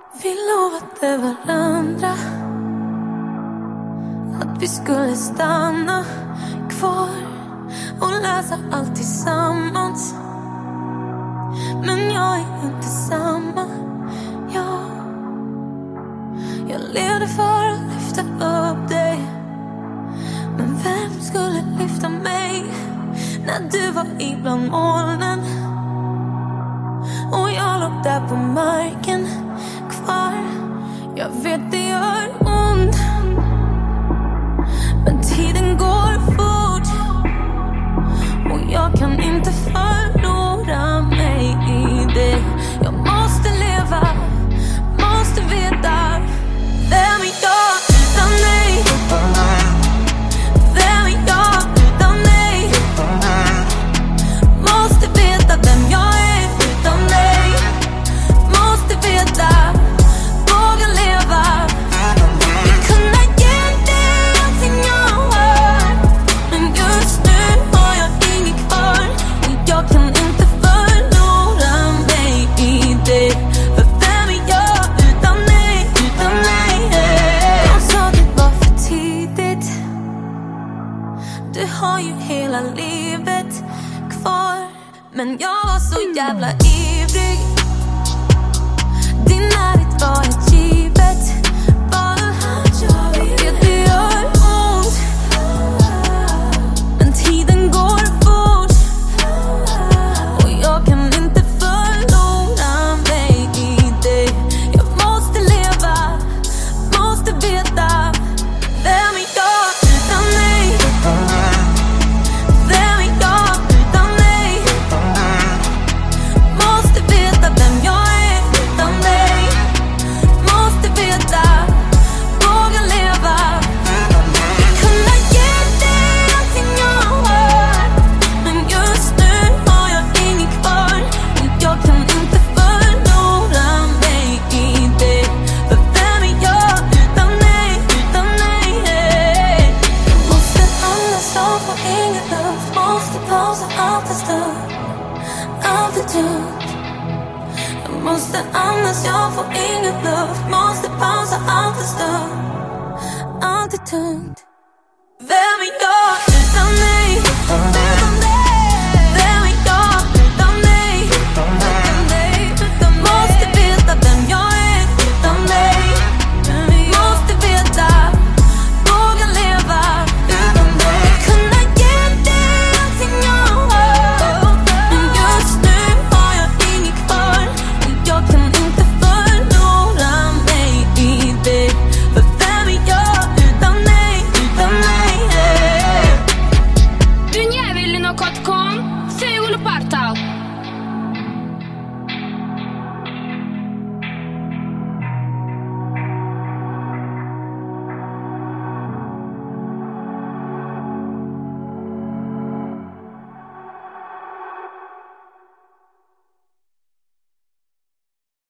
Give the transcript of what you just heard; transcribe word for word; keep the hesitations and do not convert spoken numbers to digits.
Vi lovade varandra att vi skulle stanna kvar och läsa allt tillsammans. Men jag är inte samma. Jag, jag levde för att lyfta upp dig. Men vem skulle lyfta mig när du var ibland molnen och jag låg där på marken kvar? Jag vet det gör ont, men tiden går fort och jag kan inte förlora mig i det. Jag måste leva, måste veta. Vem är jag utan dig? Vem är jag utan dig? Måste veta vem jag är utan dig. Måste veta, våga leva. Jag kunde ge dig allting jag har, men just nu har jag inget kvar och jag kan inte förlora mig i det. För vem är jag utan dig, utan dig? De sa det var för tidigt. Du har ju hela livet kvar, men jag var så jävla ivrig. Din närhet var ett givet val. Jag vet det gör ont, men tiden går fort och jag kan inte förlora mig i det. Jag måste leva, måste veta. Vem är jag utan dig? Vem är jag utan dig? Måste veta vem jag är utan dig. Måste veta, våga leva. Jag kunde ge dig allting jag har, men just nu har jag inget kvar och jag kan inte förlora mig i det. För vem är jag utan dig, utan dig? Jag måste andas, jag får ingen luft. Måste pausa allt en stund, allt är tungt. Jag måste andas, jag får ingen luft. Måste pausa allt en stund, allt är tungt. Vem är jag utan dig?